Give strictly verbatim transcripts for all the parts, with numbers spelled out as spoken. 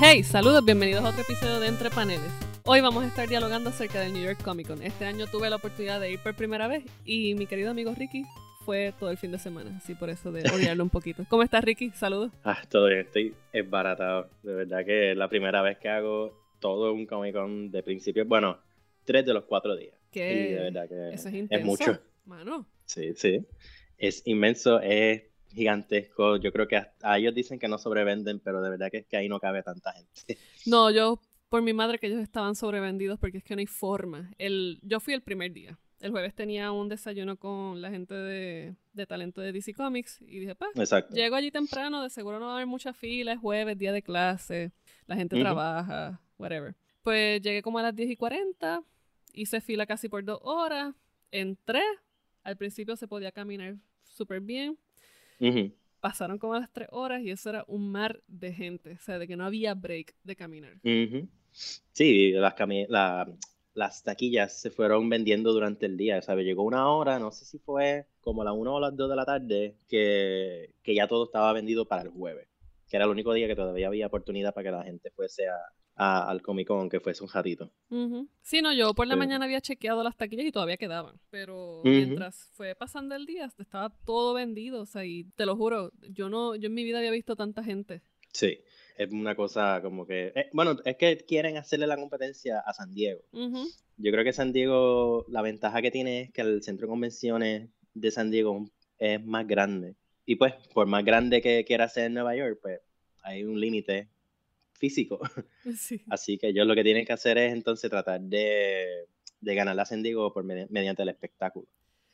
Hey, saludos, bienvenidos a otro episodio de Entre Paneles. Hoy vamos a estar dialogando acerca del New York Comic Con. Este año tuve la oportunidad de ir por primera vez y mi querido amigo Ricky fue todo el fin de semana, así por eso de odiarlo un poquito. ¿Cómo estás, Ricky? Saludos. Ah, todo bien, estoy esbaratado. De verdad que es la primera vez que hago todo un Comic Con de principio. Bueno, tres de los cuatro días. ¿Qué? Y de verdad que eso es es intenso, mucho. mano. Sí, sí. Es inmenso, es gigantesco. Yo creo que hasta ellos dicen que no sobrevenden, pero de verdad que es que ahí no cabe tanta gente. No, yo, por mi madre, que ellos estaban sobrevendidos porque es que no hay forma. El, yo fui el primer día. El jueves tenía un desayuno con la gente de, de talento de D C Comics y dije, pues, Exacto. llego allí temprano, de seguro no va a haber mucha fila, es jueves, día de clase, la gente Ujú. trabaja, whatever. Pues llegué como a las diez y cuarenta, hice fila casi por dos horas, entré, al principio se podía caminar súper bien, Ujú. pasaron como a las tres horas y eso era un mar de gente, o sea, de que no había break de caminar. Ujú. Sí, las, cami- la- las taquillas se fueron vendiendo durante el día, ¿sabes? Llegó una hora, no sé si fue como a las una o las dos de la tarde, que, que ya todo estaba vendido para el jueves, que era el único día que todavía había oportunidad para que la gente fuese a, a- al Comic Con, que fuese un ratito. Uh-huh. Sí, no, yo por la Sí. mañana había chequeado las taquillas y todavía quedaban, pero Ujú. mientras fue pasando el día estaba todo vendido, o sea, y te lo juro, yo no, yo en mi vida había visto tanta gente. Sí, es una cosa como que... eh, bueno, es que quieren hacerle la competencia a San Diego. Uh-huh. Yo creo que San Diego, la ventaja que tiene es que el centro de convenciones de San Diego es más grande. Y pues, por más grande que quiera ser Nueva York, pues hay un límite físico. Sí. Así que ellos lo que tienen que hacer es entonces tratar de, de ganar a San Diego por medi- mediante el espectáculo.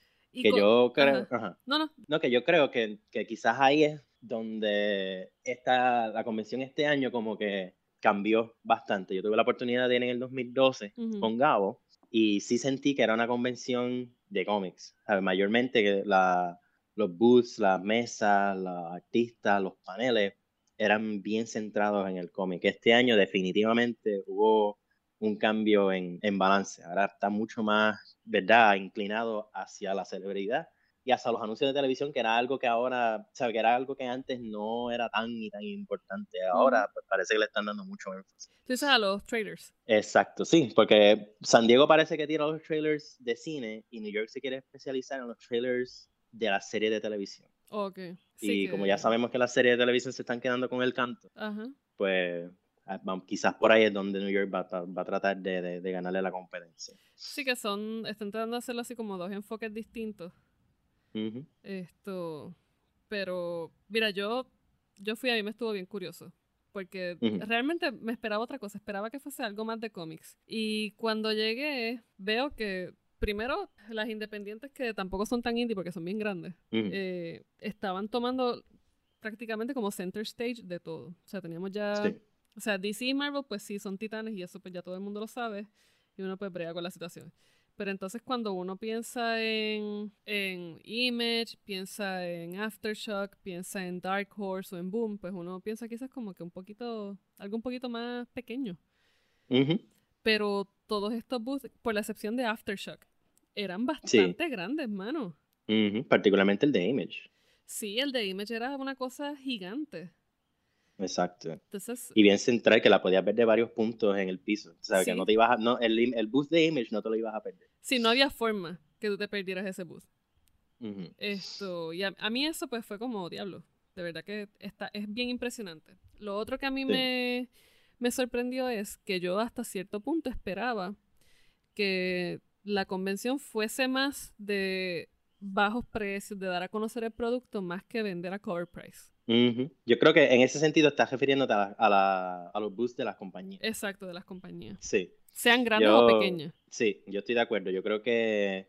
Y Que co- yo creo, Ajá. ajá. No, no. No, que yo creo que, que quizás ahí es donde esta, la convención este año como que cambió bastante. Yo tuve la oportunidad de ir en el dos mil doce Uh-huh. con Gabo y sí sentí que era una convención de cómics. ¿Sabes? Mayormente que la, los booths, las mesas, los artistas, los paneles eran bien centrados en el cómic. Este año definitivamente hubo un cambio en, en balance. Ahora está mucho más, ¿verdad?, inclinado hacia la celebridad y hasta los anuncios de televisión, que era algo que ahora, ¿sabes? Que era algo que antes no era tan y tan importante. Ahora, Uh-huh. pues, parece que le están dando mucho énfasis. Tú dices a los traders. Exacto, sí, porque San Diego parece que tira los trailers de cine y New York se quiere especializar en los trailers de la serie de televisión. Ok. Sí Y como ya que... sabemos que las series de televisión se están quedando con el canto, Ajá. pues ah, vamos, quizás por ahí es donde New York va, a tra- va a tratar de, de- de ganarle la competencia. Sí que son... Están tratando de hacerlo así como dos enfoques distintos. Ujú. Esto... Pero, mira, yo... Yo fui ahí, me estuvo bien curioso. Porque Ujú. realmente me esperaba otra cosa. Esperaba que fuese algo más de cómics. Y cuando llegué, veo que... Primero, las independientes que tampoco son tan indie porque son bien grandes, Ujú. eh, estaban tomando prácticamente como center stage de todo. O sea, teníamos ya... Sí. O sea, D C y Marvel, pues sí, son titanes y eso pues ya todo el mundo lo sabe. Y uno pues brega con la situación. Pero entonces cuando uno piensa en, en Image, piensa en Aftershock, piensa en Dark Horse o en Boom, pues uno piensa quizás como que un poquito, algo un poquito más pequeño. Ujú. Pero todos estos booths, por la excepción de Aftershock, eran Sí. bastante grandes, mano. Ujú. Particularmente el de Image. Sí, el de Image era una cosa gigante. Exacto. Entonces, Y bien central, que la podías ver de varios puntos en el piso. O sea, que no sí, te ibas a, no, el, im- el boost de Image no te lo ibas a perder. sí, no había forma que tú te perdieras ese booth. Ujú. Esto, y a, a mí eso pues fue como diablo. De verdad que está, es bien impresionante. Lo otro que a mí Sí. me, me sorprendió es que yo hasta cierto punto esperaba que la convención fuese más de bajos precios, de dar a conocer el producto, más que vender a cover price. Ujú. Yo creo que en ese sentido estás refiriéndote a, la- a, la- a los boosts de las compañías. Exacto, de las compañías. Sí. Sean grandes o Yo, pequeñas. sí, yo estoy de acuerdo. Yo creo que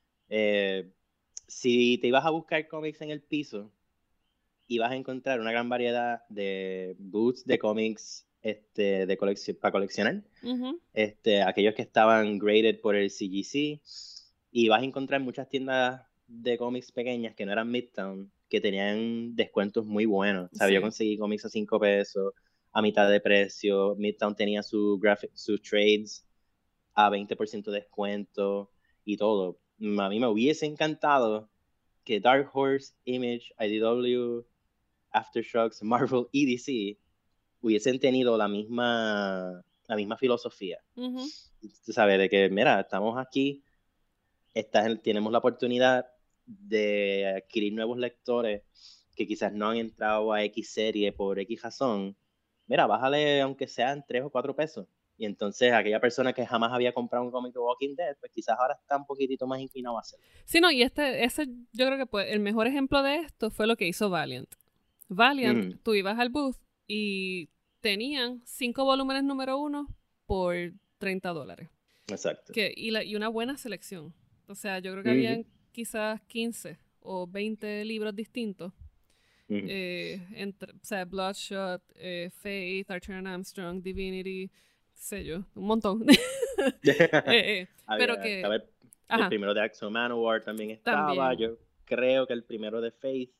eh, si te ibas a buscar cómics en el piso, ibas a encontrar una gran variedad de booths de cómics este, de colección, para coleccionar. Ujú. Este, aquellos que estaban graded por el C G C, y vas a encontrar muchas tiendas de cómics pequeñas que no eran Midtown, que tenían descuentos muy buenos. ¿Sabes? Yo Sí. conseguí cómics a cinco pesos, a mitad de precio. Midtown tenía su graphic, sus trades a veinte por ciento de descuento y todo. A mí me hubiese encantado que Dark Horse, Image, I D W, Aftershocks, Marvel y D C hubiesen tenido la misma, la misma filosofía. Ujú. Tú sabes, de que, mira, estamos aquí, estás en- tenemos la oportunidad de adquirir nuevos lectores que quizás no han entrado a X serie por X razón. Mira, bájale aunque sean tres o cuatro pesos. Y entonces aquella persona que jamás había comprado un cómic de Walking Dead, pues quizás ahora está un poquitito más inclinado a hacerlo. Sí, no, y este, ese, yo creo que pues, el mejor ejemplo de esto fue lo que hizo Valiant. Valiant, Ujú, tú ibas al booth y tenían cinco volúmenes número uno por treinta dólares. exacto. Que, y, la, y una buena selección. O sea, yo creo que Ujú, habían quizás quince o veinte libros distintos. ujú. Eh, entre, o sea, Bloodshot, eh, Faith, Archer and Armstrong, Divinity, qué sé yo, un montón. Eh, eh, pero Había, que, estaba el, el ajá, primero de Axel Manowar también estaba. también. Yo creo que el primero de Faith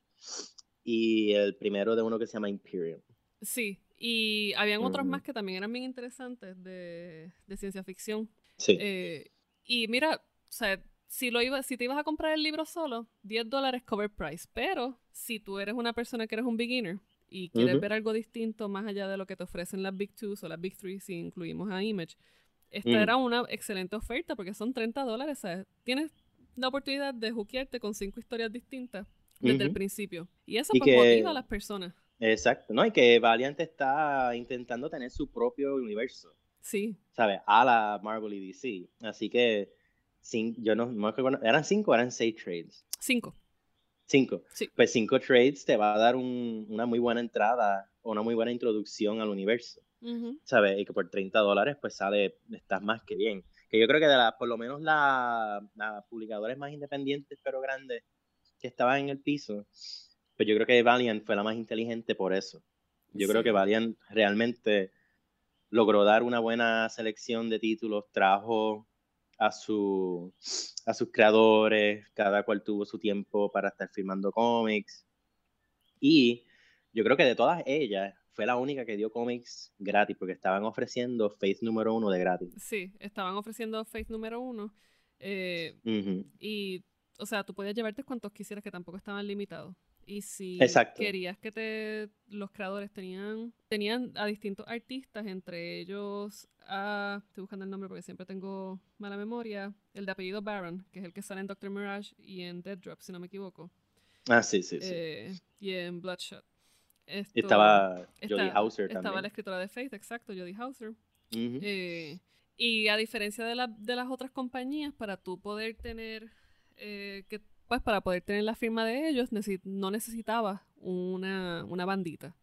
y el primero de uno que se llama Imperium. Sí, y habían otros Ujú, más que también eran bien interesantes de, de ciencia ficción. sí. Eh, y mira, o sea, si, lo iba, si te ibas a comprar el libro solo, diez dólares cover price. Pero si tú eres una persona que eres un beginner y quieres Ujú, ver algo distinto más allá de lo que te ofrecen las Big Twos o las Big Three, si incluimos a Image, esta ujú, era una excelente oferta porque son treinta dólares. ¿Sabes? Tienes la oportunidad de hookearte con cinco historias distintas desde el ujú. principio. Y eso Y pues motiva a que, las personas. exacto, ¿no? Y que Valiant está intentando tener su propio universo, Sí, ¿sabes? A la Marvel y D C. Así que, cin- yo no, no recuerdo, ¿eran cinco o eran seis trades? cinco. Cinco. Sí. Pues cinco trades te va a dar un- una muy buena entrada o una muy buena introducción al universo, Ujú. ¿sabes? Y que por treinta dólares pues sale, estás más que bien. Que yo creo que de las, por lo menos la- las publicadores más independientes pero grandes que estaban en el piso, pues yo creo que Valiant fue la más inteligente por eso. Yo creo que Sí. Valiant realmente logró dar una buena selección de títulos, trajo a, su, a sus creadores, cada cual tuvo su tiempo para estar firmando cómics. Y yo creo que de todas ellas, fue la única que dio cómics gratis, porque estaban ofreciendo Faith número uno de gratis. Sí, estaban ofreciendo Faith número uno. eh, Ujú. y, o sea, tú podías llevarte cuantos quisieras que tampoco estaban limitados. Y si Exacto. querías que te los creadores tenían tenían a distintos artistas, entre ellos a, estoy buscando el nombre porque siempre tengo mala memoria, el de apellido Baron, que es el que sale en Doctor Mirage y en Dead Drop, si no me equivoco, Ah, sí, sí, sí. eh, y en Bloodshot. Esto Estaba Jodie está, Hauser estaba la también. escritora de Faith, exacto, Jodie Hauser. Ujú. Eh, y a diferencia de, la, de las otras compañías, para tú poder tener, eh, que, pues para poder tener la firma de ellos, necesi no necesitabas una, una bandita.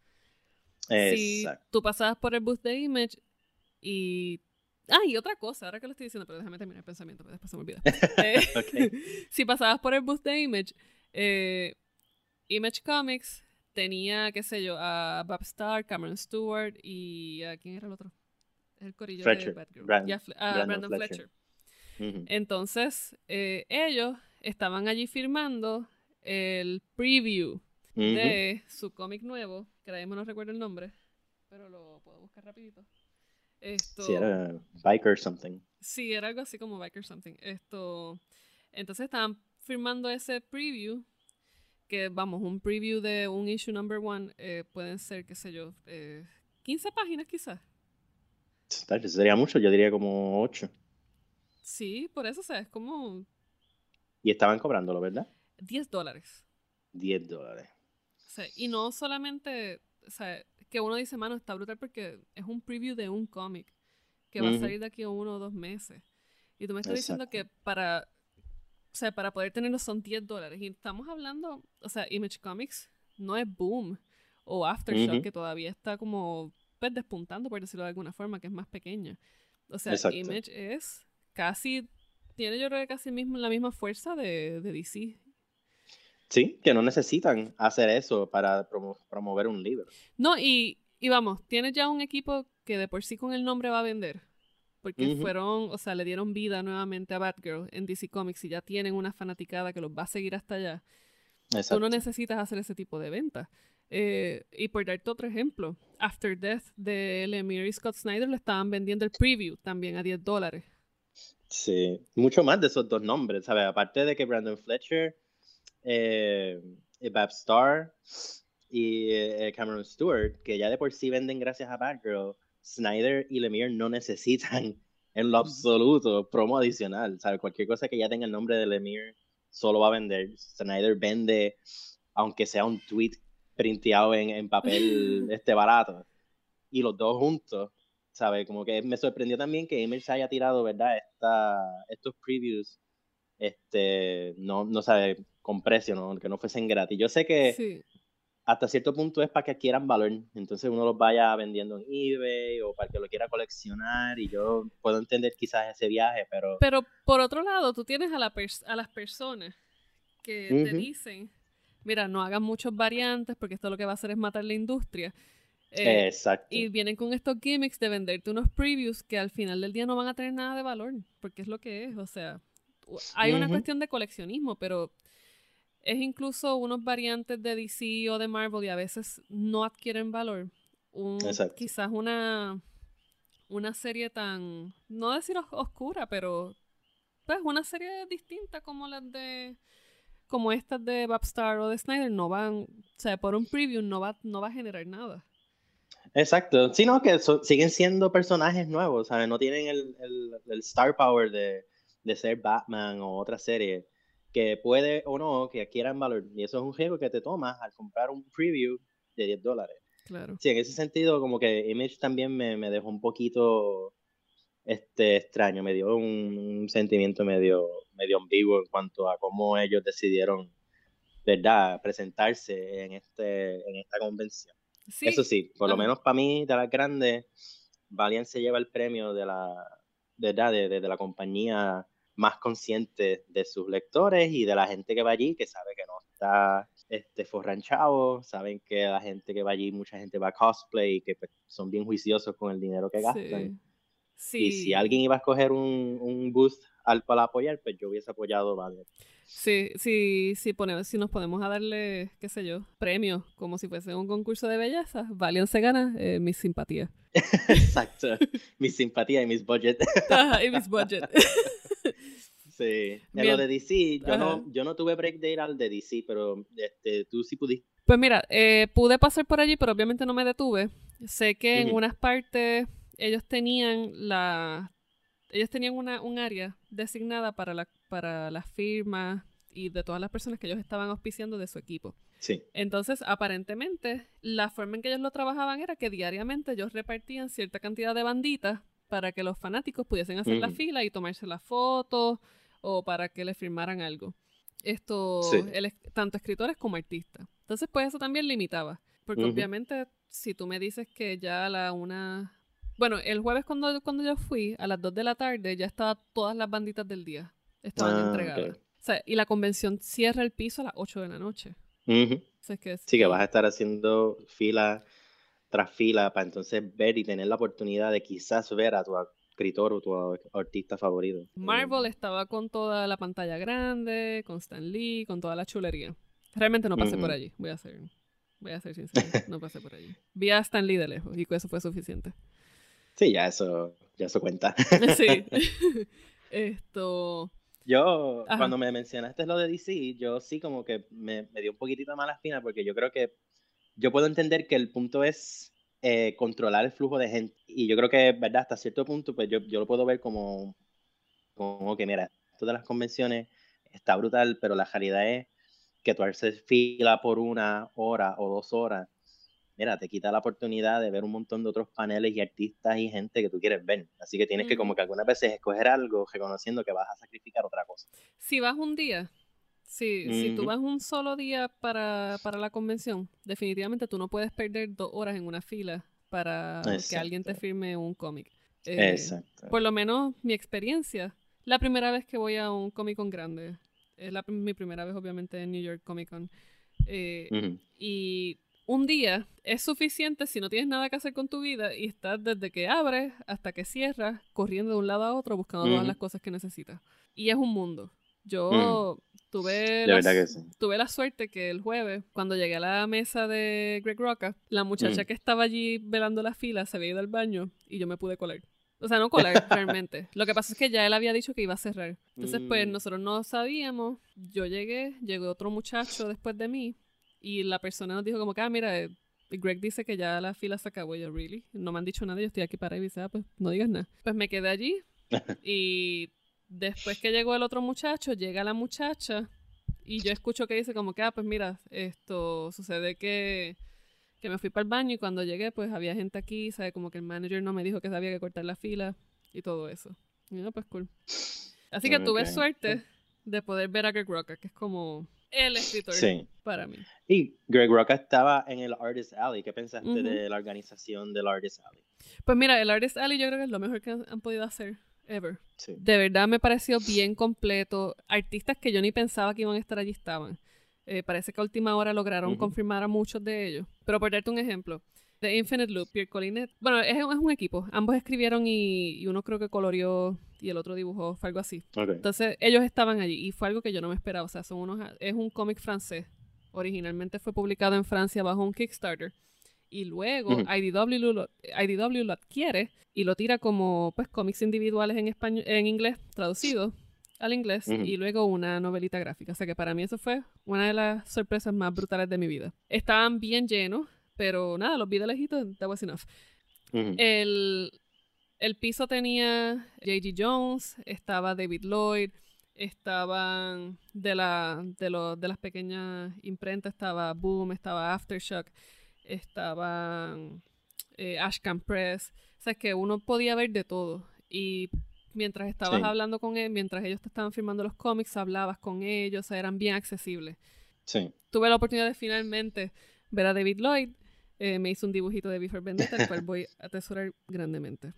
Si Exacto. tú pasabas por el booth de Image y... Ah, y otra cosa, ahora que lo estoy diciendo, pero déjame terminar el pensamiento, porque después se me olvida. Eh, Ok. si pasabas por el booth de Image, eh, Image Comics tenía, qué sé yo, a Bob Starr, Cameron Stewart y... ¿a quién era el otro? El corillo de Fletcher. Batgirl. Brand, Ya, a Brandon Brandon Fletcher. Fletcher. Ujú. Entonces, eh, ellos estaban allí firmando el preview Ujú. de su cómic nuevo, que ahora mismo no recuerdo el nombre, pero lo puedo buscar rapidito. Sí, Esto, era Biker something. sí, era algo así como Biker Something. Esto, entonces estaban firmando ese preview, que vamos, un preview de un issue number one, eh, pueden ser, qué sé yo, eh, quince páginas quizás. Tacho, sería mucho, yo diría como ocho. Sí, por eso, o sea, es como Y estaban cobrándolo, ¿verdad? diez dólares. Diez dólares. O sea, y no solamente, o sea, que uno dice, mano, está brutal porque es un preview de un cómic que va a Ujú. salir de aquí a uno o dos meses. Y tú me estás diciendo Exacto. que para, o sea, para poder tenerlo son diez dólares. Y estamos hablando, o sea, Image Comics no es Boom o Aftershock, Ujú. que todavía está como, pues, despuntando, por decirlo de alguna forma, que es más pequeña. O sea, Exacto. Image es casi, tiene yo creo que casi mismo, la misma fuerza de, de D C. Sí, que no necesitan hacer eso para promo- promover un libro. No, y, y vamos, tienes ya un equipo que de por sí con el nombre va a vender. Porque Ujú. fueron, o sea, le dieron vida nuevamente a Batgirl en D C Comics y ya tienen una fanaticada que los va a seguir hasta allá. Tú no Exacto. necesitas hacer ese tipo de venta. Eh, y por darte otro ejemplo, After Death de Lemire y Scott Snyder le estaban vendiendo el preview también a diez dólares. Sí, mucho más de esos dos nombres, ¿sabes? Aparte de que Brandon Fletcher, eh, y Bob Starr, y eh, Cameron Stewart, que ya de por sí venden gracias a Batgirl, Snyder y Lemire no necesitan en lo absoluto promo adicional. ¿Sabes? Cualquier cosa que ya tenga el nombre de Lemire solo va a vender. Snyder vende, aunque sea un tweet printeado en, en papel este barato. Y los dos juntos, ¿sabes? Como que me sorprendió también que Image haya tirado, ¿verdad? Esta, estos previews, este, no, no sabe, con precio, ¿no? Que no fuesen gratis. Yo sé que Sí. hasta cierto punto es para que adquieran valor. Entonces uno los vaya vendiendo en eBay o para que lo quiera coleccionar. Y yo puedo entender quizás ese viaje, pero... Pero por otro lado, tú tienes a, la pers- a las personas que uh-huh. te dicen, mira, no hagan muchos variantes porque esto lo que va a hacer es matar la industria. Eh, Exacto. Y vienen con estos gimmicks de venderte unos previews que al final del día no van a tener nada de valor, porque es lo que es. O sea, hay una uh-huh. cuestión de coleccionismo, pero es incluso unos variantes de D C o de Marvel y a veces no adquieren valor. Un, quizás una, una serie tan, no decir oscura, pero pues una serie distinta como las de, como estas de Babstar o de Snyder, no van, o sea, por un preview no va, no va a generar nada. Exacto, sino que so, siguen siendo personajes nuevos, ¿sabes? No tienen el, el, el star power de, de ser Batman o otra serie, que puede o no que adquieran valor. Y eso es un riesgo que te tomas al comprar un preview de diez dólares. Claro. Sí, en ese sentido, como que Image también me, me dejó un poquito este, extraño, me dio un, un sentimiento medio, medio ambiguo en cuanto a cómo ellos decidieron, ¿verdad?, presentarse en, este, en esta convención. Sí. Eso sí, por Ajá. lo menos para mí, de las grandes, Valiant se lleva el premio de la, ¿verdad?, de, de, de la compañía más consciente de sus lectores y de la gente que va allí, que sabe que no está este, forranchado, saben que la gente que va allí, mucha gente va a cosplay y que pues, son bien juiciosos con el dinero que gastan. Sí. Y si alguien iba a escoger un, un boost al, para apoyar, pues yo hubiese apoyado Valiant. Sí, sí, sí, ponemos, si nos ponemos a darle, qué sé yo, premios, como si fuese un concurso de belleza, Valiant se gana eh, mis simpatías. Exacto, mis simpatías y mis budget. Ajá, y mis budget. Sí, en lo de D C, yo no, yo no tuve break de ir al de D C, pero este, tú sí pudiste. Pues mira, eh, pude pasar por allí, pero obviamente no me detuve. Sé que uh-huh. en unas partes ellos tenían la... Ellos tenían una, un área designada para, la, para las firmas y de todas las personas que ellos estaban auspiciando de su equipo. Sí. Entonces, aparentemente, la forma en que ellos lo trabajaban era que diariamente ellos repartían cierta cantidad de banditas para que los fanáticos pudiesen hacer uh-huh. la fila y tomarse las fotos o para que les firmaran algo. Esto, sí. el, tanto escritores como artistas. Entonces, pues eso también limitaba. Porque uh-huh. obviamente, si tú me dices que ya a la una... Bueno, el jueves cuando, cuando yo fui, a las dos de la tarde, ya estaban todas las banditas del día. Estaban ah, entregadas. Okay. O sea, y la convención cierra el piso a las ocho de la noche. Uh-huh. O sea, es que, sí, y... que vas a estar haciendo fila tras fila para entonces ver y tener la oportunidad de quizás ver a tu escritor o tu artista favorito. Marvel uh-huh. estaba con toda la pantalla grande, con Stan Lee, con toda la chulería. Realmente no pasé uh-huh. por allí, voy a ser, voy a ser sincero. No pasé por allí. Vi a Stan Lee de lejos y eso fue suficiente. Sí, ya eso, ya eso cuenta. Sí. Esto... Yo, Ajá. cuando me mencionaste lo de D C, yo sí como que me, me dio un poquitito mala espina porque yo creo que yo puedo entender que el punto es eh, controlar el flujo de gente. Y yo creo que, ¿verdad? Hasta cierto punto, pues yo, yo lo puedo ver como, como que, mira, esto de las convenciones está brutal, pero la realidad es que tú haces fila por una hora o dos horas, mira, te quita la oportunidad de ver un montón de otros paneles y artistas y gente que tú quieres ver. Así que tienes mm. que como que algunas veces escoger algo reconociendo que vas a sacrificar otra cosa. Si vas un día, si, mm-hmm. si tú vas un solo día para, para la convención, definitivamente tú no puedes perder dos horas en una fila para Exacto. que alguien te firme un cómic. Eh, Exacto. Por lo menos mi experiencia, la primera vez que voy a un Comic Con grande, es la, mi primera vez obviamente en New York Comic Con, eh, mm-hmm. y... Un día es suficiente si no tienes nada que hacer con tu vida y estás desde que abres hasta que cierras, corriendo de un lado a otro, buscando uh-huh. todas las cosas que necesitas. Y es un mundo. Yo uh-huh. tuve, la, que sí. tuve la suerte que el jueves, cuando llegué a la mesa de Greg Rucka, la muchacha uh-huh. que estaba allí velando la fila se había ido al baño y yo me pude colar. O sea, no colar realmente. Lo que pasa es que ya él había dicho que iba a cerrar. Entonces, uh-huh. pues, nosotros no sabíamos. Yo llegué, llegó otro muchacho después de mí. y la persona nos dijo como que, ah, mira, eh, Greg dice que ya la fila se acabó. Y yo, really, no me han dicho nada, yo estoy aquí para revisar, ah, pues no digas nada. Pues me quedé allí y después que llegó el otro muchacho, llega la muchacha y yo escucho que dice como que, ah, pues mira, esto sucede que, que me fui para el baño y cuando llegué pues había gente aquí, ¿sabes? Como que el manager no me dijo que había que cortar la fila y todo eso. Y yo, pues cool. Así que tuve Okay. suerte de poder ver a Greg Rucka, que es como el escritor Sí. para mí. Y Greg Rucka estaba en el Artist Alley. ¿Qué pensaste Ujú. de la organización del Artist Alley? Pues mira, el Artist Alley yo creo que es lo mejor que han, han podido hacer ever. Sí. De verdad me pareció bien completo. Artistas que yo ni pensaba que iban a estar allí estaban. Eh, parece que a última hora lograron Ujú. confirmar a muchos de ellos. Pero por darte un ejemplo, The Infinite Loop, Pierre Collinet. Bueno, es, es un equipo. Ambos escribieron y, y uno creo que coloreó y el otro dibujó, fue algo así. Okay. Entonces ellos estaban allí y fue algo que yo no me esperaba. O sea, son unos, es un cómic francés. Originalmente fue publicado en Francia bajo un Kickstarter. Y luego Ujú. I D W lo, I D W lo adquiere y lo tira como pues cómics individuales en español, en inglés, traducido al inglés, Ujú. y luego una novelita gráfica. O sea que para mí eso fue una de las sorpresas más brutales de mi vida. Estaban bien llenos, pero nada, los vi de lejitos, that was enough. Ujú. El, el piso tenía J G Jones, estaba David Lloyd, estaban de, la, de, lo, de las pequeñas imprentas, estaba Boom, estaba Aftershock, estaban eh, Ashcan Press. O sea, que uno podía ver de todo. Y mientras estabas Sí. hablando con él, mientras ellos te estaban firmando los cómics, hablabas con ellos, o sea, eran bien accesibles. Sí. Tuve la oportunidad de finalmente ver a David Lloyd. Eh, me hizo un dibujito de V for Vendetta, el cual voy a atesorar grandemente.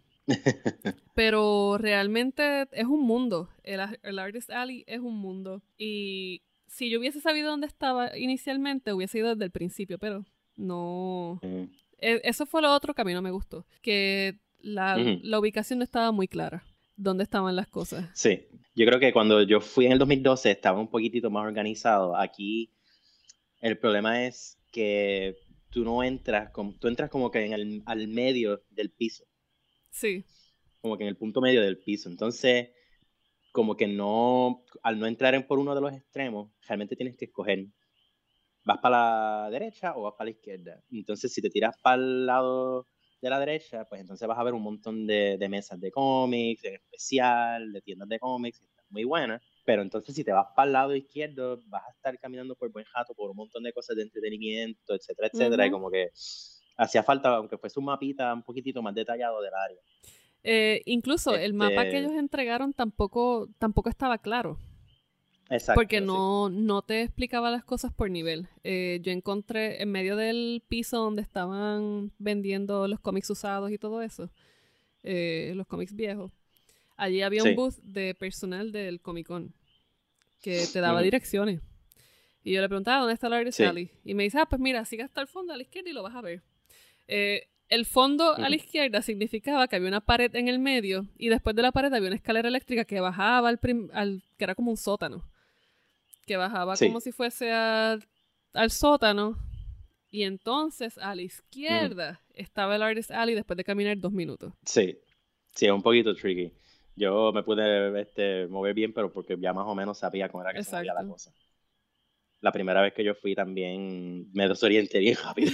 Pero realmente es un mundo. El, el Artist Alley es un mundo. Y si yo hubiese sabido dónde estaba inicialmente, hubiese ido desde el principio, pero no... Mm. E- eso fue lo otro que a mí no me gustó. Que la, Ujú. la ubicación no estaba muy clara. Dónde estaban las cosas. Sí. Yo creo que cuando yo fui en el dos mil doce estaba un poquitito más organizado. Aquí el problema es que tú no entras, como, tú entras como que en el, al medio del piso, Sí. como que en el punto medio del piso. Entonces, como que no, al no entrar en por uno de los extremos, realmente tienes que escoger, ¿vas para la derecha o vas para la izquierda? Entonces, si te tiras para el lado de la derecha, pues entonces vas a ver un montón de, de mesas de cómics, en especial, de tiendas de cómics, que están muy buenas. Pero entonces, si te vas para el lado izquierdo, vas a estar caminando por buen jato, por un montón de cosas de entretenimiento, etcétera, etcétera. Uh-huh. Y como que hacía falta, aunque fuese un mapita un poquitito más detallado del área. Eh, incluso este... el mapa que ellos entregaron tampoco, tampoco estaba claro. Exacto. Porque no, sí. no te explicaba las cosas por nivel. Eh, yo encontré en medio del piso donde estaban vendiendo los cómics usados y todo eso, eh, los cómics viejos, allí había un Sí. booth de personal del Comic Con que te daba Ujú. direcciones. Y yo le preguntaba, ¿dónde está el Artist Sí. Alley? Y me dice, ah, pues mira, sigue hasta el fondo a la izquierda y lo vas a ver. Eh, el fondo Ujú. a la izquierda significaba que había una pared en el medio y después de la pared había una escalera eléctrica que bajaba al, prim- al que era como un sótano. Que bajaba Sí. como si fuese a, al sótano. Y entonces a la Ujú. izquierda estaba el Artist Alley después de caminar dos minutos. Sí, sí, es un poquito tricky. Yo me pude este, mover bien, pero porque ya más o menos sabía cómo era que se movía la Exacto. cosa. La primera vez que yo fui también me desorienté bien rápido.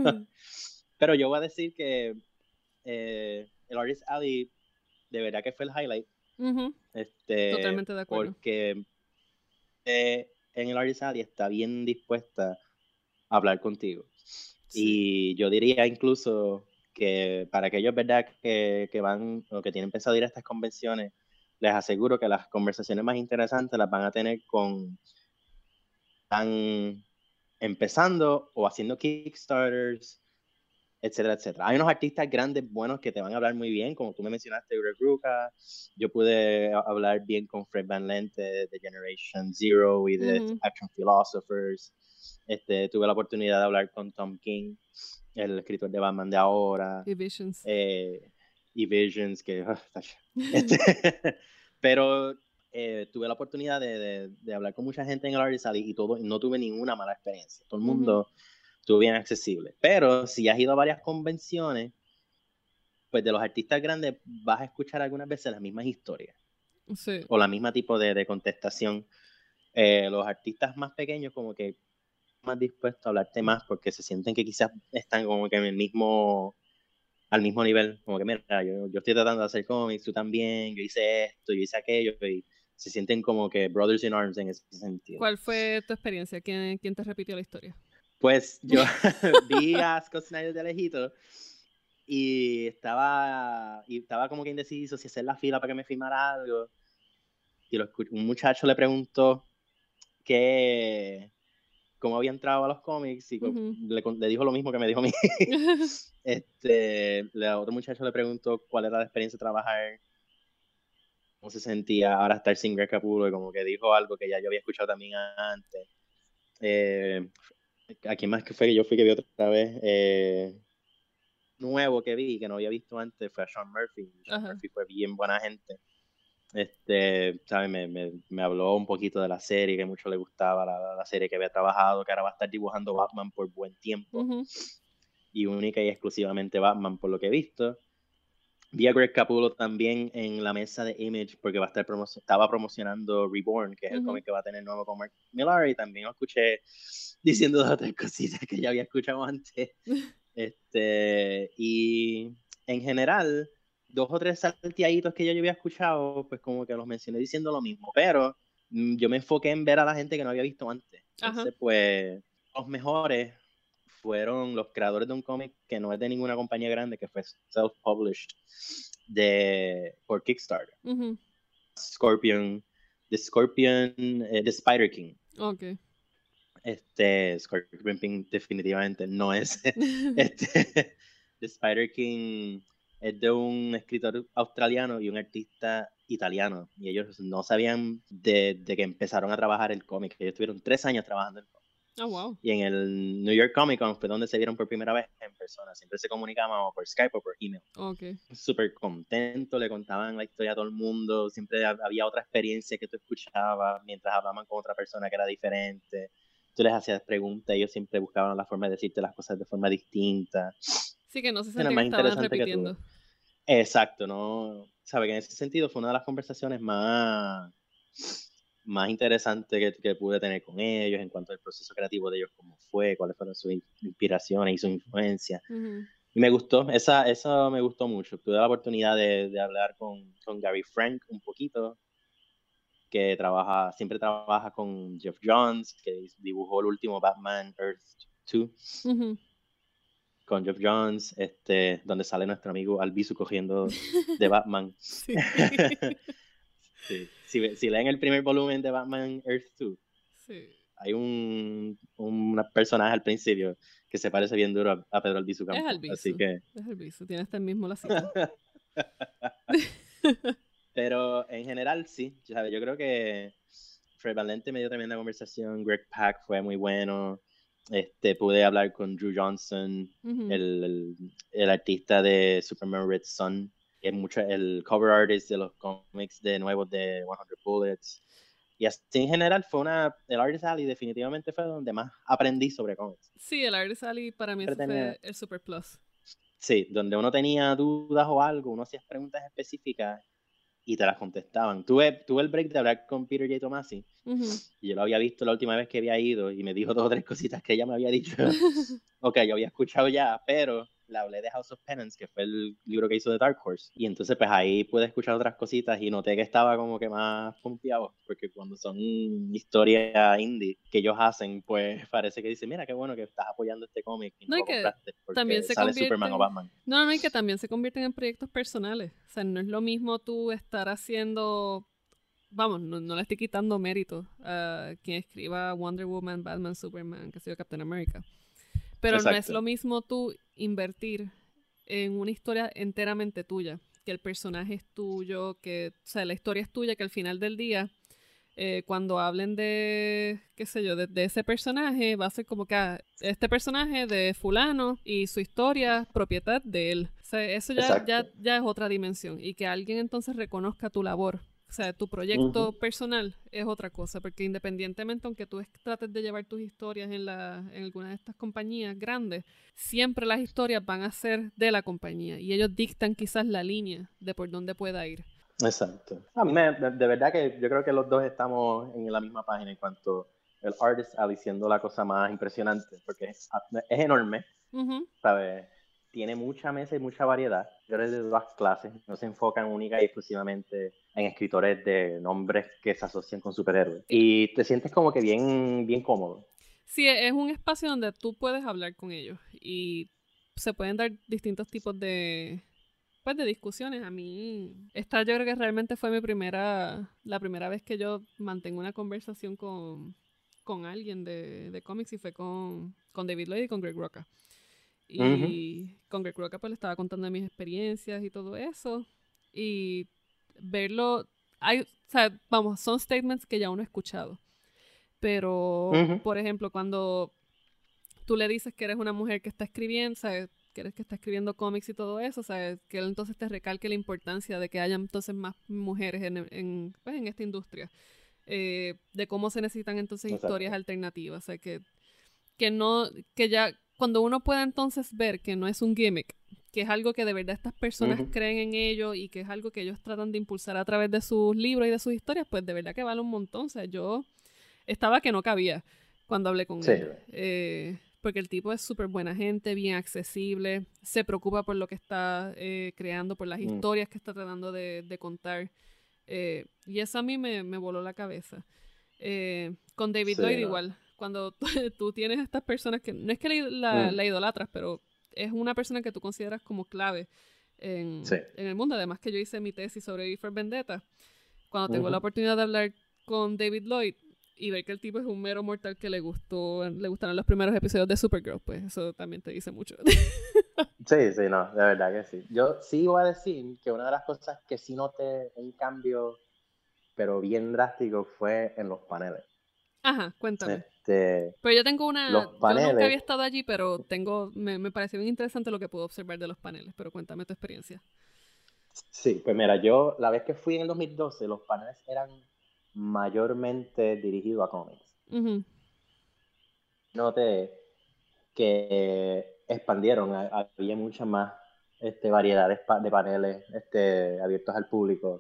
Pero yo voy a decir que eh, el Artist Alley de verdad que fue el highlight. Ujú. Este, Totalmente de acuerdo. Porque eh, en el Artist Alley está bien dispuesta a hablar contigo. Sí. Y yo diría incluso que para aquellos, ¿verdad?, que, que van o que tienen pensado ir a estas convenciones, les aseguro que las conversaciones más interesantes las van a tener con están empezando o haciendo Kickstarters, etcétera, etcétera. Hay unos artistas grandes buenos que te van a hablar muy bien, como tú me mencionaste, Greg Rucka. Yo pude hablar bien con Fred Van Lente de Generation Zero y de Ujú. Action Philosophers. Este, tuve la oportunidad de hablar con Tom King, el escritor de Batman de ahora. Y Visions. Eh, y Visions, que... Uh, este, pero eh, tuve la oportunidad de, de, de hablar con mucha gente en el Artist Alley y todo, no tuve ninguna mala experiencia. Todo el mundo Ujú. estuvo bien accesible. Pero si has ido a varias convenciones, pues de los artistas grandes vas a escuchar algunas veces las mismas historias. Sí. O la misma tipo de, de contestación. Eh, los artistas más pequeños como que más dispuestos a hablarte más porque se sienten que quizás están como que en el mismo, al mismo nivel, como que mira, yo, yo estoy tratando de hacer cómics, tú también, yo hice esto, yo hice aquello, y se sienten como que brothers in arms en ese sentido. ¿Cuál fue tu experiencia? ¿Quién, quién te repitió la historia? Pues yo vi a Scott Snyder de lejito y estaba, y estaba como que indeciso si hacer la fila para que me firmara algo. Y lo escu- un muchacho le preguntó que cómo había entrado a los cómics y Ujú. le, con- le dijo lo mismo que me dijo a mí. este, le- otro muchacho le preguntó cuál era la experiencia de trabajar, cómo se sentía ahora estar sin Greg Capullo, y como que dijo algo que ya yo había escuchado también antes. Eh, ¿A quién más que fue que yo fui que vi otra vez? Eh, nuevo que vi, que no había visto antes, fue a Sean Murphy. Sean Ajá. Murphy fue bien buena gente. Este, ¿sabes? Me, me, me habló un poquito de la serie, que mucho le gustaba, la, la serie que había trabajado, que ahora va a estar dibujando Batman por buen tiempo. Ujú. Y única y exclusivamente Batman, por lo que he visto. Vi a Greg Capullo también en la mesa de Image, porque va a estar promo estaba promocionando Reborn, que es el Ujú. cómic que va a tener nuevo con Mark Millar, y también lo escuché diciendo dos o tres cositas que ya había escuchado antes. Este, y en general, dos o tres salteaditos que yo ya había escuchado, pues como que los mencioné diciendo lo mismo, pero mm, yo me enfoqué en ver a la gente que no había visto antes. Ajá. Entonces, pues, los mejores fueron los creadores de un cómic que no es de ninguna compañía grande, que fue self-published de, por Kickstarter. Ujú. Scorpion, The Scorpion, eh, The Spider King. Ok. Este, Scorpion King definitivamente no es. este, The Spider King es de un escritor australiano y un artista italiano. Y ellos no sabían de, de que empezaron a trabajar el cómic. Ellos tuvieron tres años trabajando el cómic. Oh, wow. Y en el New York Comic Con fue donde se vieron por primera vez en persona. Siempre se comunicaban o por Skype o por email. Ok. Súper contento, le contaban la historia a todo el mundo. Siempre había otra experiencia que tú escuchabas mientras hablaban con otra persona que era diferente. Tú les hacías preguntas y ellos siempre buscaban la forma de decirte las cosas de forma distinta. Sí, que no se Era sentía que más estaban interesante que tuve. repitiendo. Exacto, ¿no? Sabe que en ese sentido fue una de las conversaciones más, más interesantes que, que pude tener con ellos en cuanto al proceso creativo de ellos, cómo fue, cuáles fueron sus inspiraciones y sus influencias. Ujú. Y me gustó, esa, eso me gustó mucho. Tuve la oportunidad de, de hablar con, con Gary Frank un poquito, que trabaja, siempre trabaja con Jeff Johns, que dibujó el último Batman Earth dos. Ujú. Con Jeff Johns, este, donde sale nuestro amigo Albizu cogiendo de Batman. Sí. Sí. Si, si leen el primer volumen de Batman Earth dos, Sí. hay un, un personaje al principio que se parece bien duro a, a Pedro Albizu Es Campos. Así Albizu. que... Es Albizu. Tiene hasta el mismo lacito. Pero en general sí, ¿sabes? Yo creo que Fred Valente me dio también la conversación, Greg Pak fue muy bueno, este, pude hablar con Drew Johnson, Ujú. el, el, el artista de Superman Red Son, que es mucho, el cover artist de los cómics de nuevos de cien Bullets. Y así en general fue una, el Artist Alley definitivamente fue donde más aprendí sobre cómics. Sí, el Artist Alley para mí Siempre eso tenía, fue el super plus. sí, donde uno tenía dudas o algo, uno hacía preguntas específicas y te las contestaban. Tuve, tuve el break de hablar con Peter J. Tomasi, Ujú. y yo lo había visto la última vez que había ido y me dijo dos o tres cositas que ella me había dicho. Ok, yo había escuchado ya, pero le hablé de House of Penance, que fue el libro que hizo de Dark Horse. Y entonces pues ahí pude escuchar otras cositas y noté que estaba como que más pompeado, porque cuando son historias indie que ellos hacen, pues parece que dicen, mira qué bueno que estás apoyando este cómic y no No, y lo que compraste también porque se sale Superman o convierten. Batman. No, no, y que también se convierten en proyectos personales. O sea, no es lo mismo tú estar haciendo. Vamos, no, no le estoy quitando mérito a quien escriba Wonder Woman, Batman, Superman, que sea Captain America. Pero no es Exacto. lo mismo tú invertir en una historia enteramente tuya, que el personaje es tuyo, que, o sea, la historia es tuya, que al final del día, eh, cuando hablen de, qué sé yo, de, de ese personaje, va a ser como que ah, este personaje de fulano y su historia, propiedad de él. O sea, eso ya, ya, ya es otra dimensión. Y que alguien entonces reconozca tu labor. O sea, tu proyecto uh-huh. personal es otra cosa, porque independientemente, aunque tú trates de llevar tus historias en, la, en alguna de estas compañías grandes, siempre las historias van a ser de la compañía y ellos dictan quizás la línea de por dónde pueda ir. Exacto. A mí me, de verdad que yo creo que los dos estamos en la misma página en cuanto el Artist Alley siendo la cosa más impresionante, porque es, es enorme, Uh-huh. ¿sabes? Tiene mucha mesa y mucha variedad. Escritores de todas clases, no se enfocan única y exclusivamente en escritores de nombres que se asocian con superhéroes. Y te sientes como que bien, bien cómodo. Sí, es un espacio donde tú puedes hablar con ellos y se pueden dar distintos tipos de, pues, de discusiones. A mí, esta yo creo que realmente fue mi primera, la primera vez que yo mantengo una conversación con, con alguien de, de cómics y fue con, con David Lloyd y con Greg Rucka. Y uh-huh. con Greg Rucka pues le estaba contando de mis experiencias y todo eso. Y verlo, hay, o sea, vamos, son statements que ya uno ha escuchado. Pero, uh-huh. por ejemplo, cuando tú le dices que eres una mujer que está escribiendo, ¿sabes? Que eres que está escribiendo cómics y todo eso, ¿sabes? Que él entonces te recalque la importancia de que haya entonces más mujeres en, en, pues, en esta industria. Eh, de cómo se necesitan entonces Exacto. historias alternativas. O sea, que, que no, que ya, cuando uno pueda entonces ver que no es un gimmick, que es algo que de verdad estas personas uh-huh. creen en ello y que es algo que ellos tratan de impulsar a través de sus libros y de sus historias, pues de verdad que vale un montón. O sea, yo estaba que no cabía cuando hablé con sí. él. Eh, porque el tipo es súper buena gente, bien accesible, se preocupa por lo que está eh, creando, por las mm. historias que está tratando de, de contar. Eh, y eso a mí me, me voló la cabeza. Eh, con David sí, Lloyd no. igual. Cuando tú, tú tienes estas personas que no es que la, la, mm. la idolatras, pero es una persona que tú consideras como clave en, sí. en el mundo. Además que yo hice mi tesis sobre V for Vendetta. Cuando tengo uh-huh. la oportunidad de hablar con David Lloyd y ver que el tipo es un mero mortal que le gustó, le gustaron los primeros episodios de Supergirl, pues eso también te dice mucho. Sí, sí, no, de verdad que sí. Yo sí voy a decir que una de las cosas que sí noté un cambio, pero bien drástico, fue en los paneles. Ajá, cuéntame. Este, pero yo tengo una, los paneles, yo nunca había estado allí, pero tengo, me, me pareció bien interesante lo que puedo observar de los paneles, pero cuéntame tu experiencia. Sí, pues mira, yo la vez que fui en el dos mil doce, los paneles eran mayormente dirigidos a cómics. Uh-huh. Noté que expandieron, había mucha más este, variedad de, de paneles este, abiertos al público.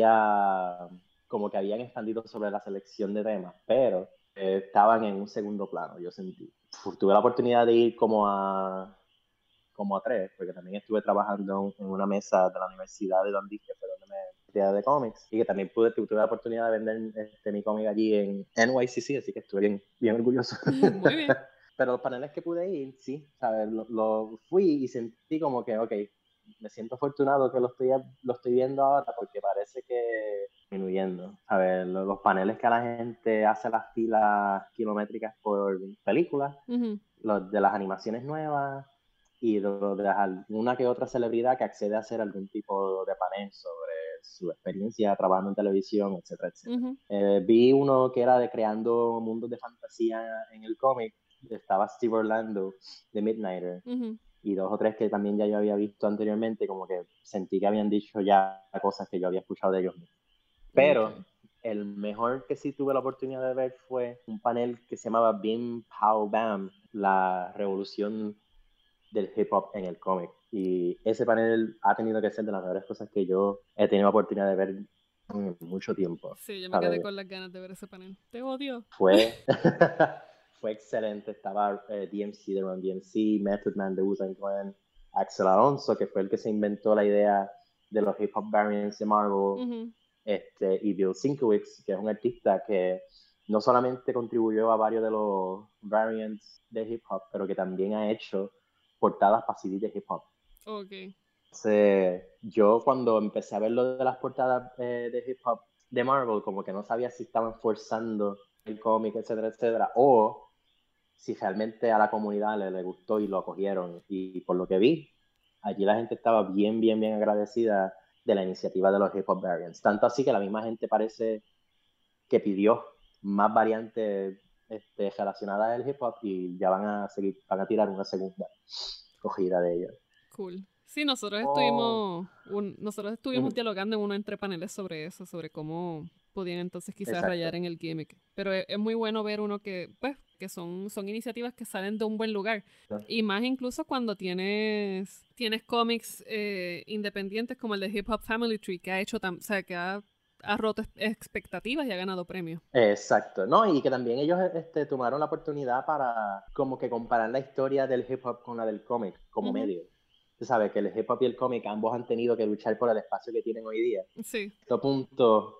Había como que habían expandido sobre la selección de temas, pero eh, estaban en un segundo plano, yo sentí. Uf, tuve la oportunidad de ir como a como a tres, porque también estuve trabajando en una mesa de la Universidad de Dundee, que fue donde me metí de cómics, y que también pude, tuve la oportunidad de vender este, mi cómic allí en N Y C C, así que estuve bien, bien orgulloso. Muy bien. Pero los paneles que pude ir, sí, ¿sabes? Lo, lo fui y sentí como que, ok, me siento afortunado que lo estoy, lo estoy viendo ahora porque parece que disminuyendo. ¿Sabes? Los, los paneles que la gente hace las filas kilométricas por películas, uh-huh. los de las animaciones nuevas y los de alguna que otra celebridad que accede a hacer algún tipo de panel sobre su experiencia trabajando en televisión, etcétera, etcétera. Uh-huh. Eh, vi uno que era de creando mundos de fantasía en el cómic. Estaba Steve Orlando de Midnighter uh-huh. y dos o tres que también ya yo había visto anteriormente, como que sentí que habían dicho ya cosas que yo había escuchado de ellos mismos. Pero okay. el mejor que sí tuve la oportunidad de ver fue un panel que se llamaba Bim Pow Bam, la revolución del hip hop en el cómic. Y ese panel ha tenido que ser de las mejores cosas que yo he tenido la oportunidad de ver en mucho tiempo. Sí, yo me ¿sabes? Quedé con las ganas de ver ese panel. Te odio. Fue... Fue excelente, estaba eh, D M C de Run D M C, Method Man de Wu-Tang Clan, Axel Alonso, que fue el que se inventó la idea de los hip hop variants de Marvel, uh-huh. este, y Bill Sienkiewicz, que es un artista que no solamente contribuyó a varios de los variants de hip hop, pero que también ha hecho portadas para C D de hip hop. Okay. Entonces, yo cuando empecé a ver lo de las portadas eh, de hip hop de Marvel, como que no sabía si estaban forzando el cómic, etcétera, etcétera, o si realmente a la comunidad le, le gustó y lo acogieron. Y por lo que vi, allí la gente estaba bien, bien, bien agradecida de la iniciativa de los hip hop variants. Tanto así que la misma gente parece que pidió más variantes este, relacionadas al hip hop y ya van a seguir, van a tirar una segunda cogida de ellos. Cool. Sí, nosotros estuvimos, oh. un, nosotros estuvimos uh-huh. dialogando en uno entre paneles sobre eso, sobre cómo podían entonces quizás Exacto. rayar en el gimmick. Pero es, es muy bueno ver uno que, pues, que son, son iniciativas que salen de un buen lugar. Uh-huh. Y más incluso cuando tienes, tienes cómics eh, independientes como el de Hip Hop Family Tree, que ha hecho, tam, o sea, que ha ha roto expectativas y ha ganado premios. Exacto, ¿no? Y que también ellos este, tomaron la oportunidad para como que comparar la historia del hip hop con la del cómic como Uh-huh. medio. Tú sabes que el hip hop y el cómic ambos han tenido que luchar por el espacio que tienen hoy día. Sí. A este punto,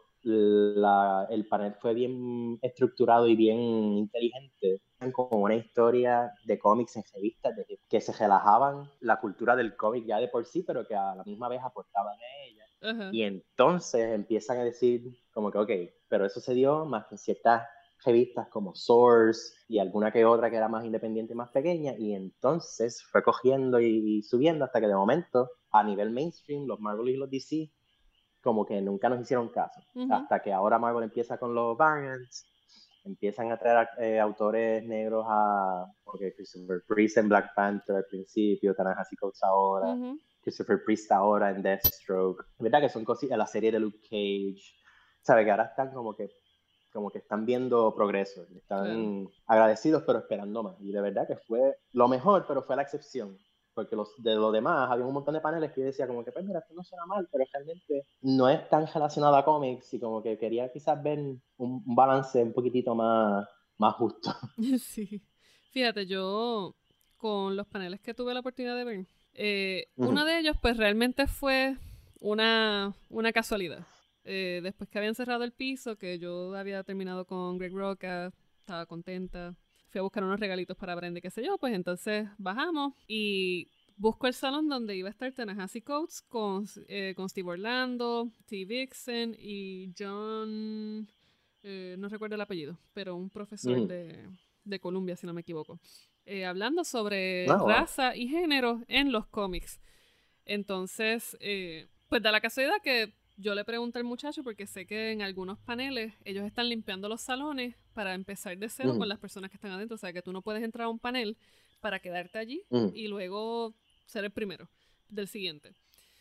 la, el panel fue bien estructurado y bien inteligente, como una historia de cómics en revistas de, que se relajaban la cultura del cómic ya de por sí, pero que a la misma vez aportaban a ella. Uh-huh. Y entonces empiezan a decir como que, ok, pero eso se dio más que en ciertas revistas como Source y alguna que otra que era más independiente y más pequeña, y entonces fue cogiendo y, y subiendo hasta que de momento, a nivel mainstream, los Marvel y los D C como que nunca nos hicieron caso. Uh-huh. Hasta que ahora Marvel empieza con los variants, empiezan a traer eh, autores negros a okay, Christopher Priest en Black Panther al principio, Ta-Nehisi Coates ahora, uh-huh. Christopher Priest ahora en Deathstroke. ¿Verdad que son cosas en la serie de Luke Cage? ¿Sabe? Que ahora están como que como que están viendo progreso, están claro. agradecidos pero esperando más. Y de verdad que fue lo mejor, pero fue la excepción. Porque los, de lo demás había un montón de paneles que yo decía como que, pues mira, esto no suena mal, pero realmente no es tan relacionado a cómics y como que quería quizás ver un, un balance un poquitito más, más justo. Sí. Fíjate, yo con los paneles que tuve la oportunidad de ver, eh, uh-huh. uno de ellos pues realmente fue una, una casualidad. Eh, después que habían cerrado el piso, que yo había terminado con Greg Roca, estaba contenta, fui a buscar unos regalitos para Brenda, qué sé yo, pues entonces bajamos y busco el salón donde iba a estar Ta-Nehisi Coates con, eh, con Steve Orlando, T. Vixen y John, eh, no recuerdo el apellido, pero un profesor mm. de, de Columbia, si no me equivoco, eh, hablando sobre oh, raza wow. y género en los cómics. Entonces, eh, pues da la casualidad que yo le pregunté al muchacho, porque sé que en algunos paneles ellos están limpiando los salones para empezar de cero mm. con las personas que están adentro. O sea, que tú no puedes entrar a un panel para quedarte allí mm. y luego ser el primero del siguiente.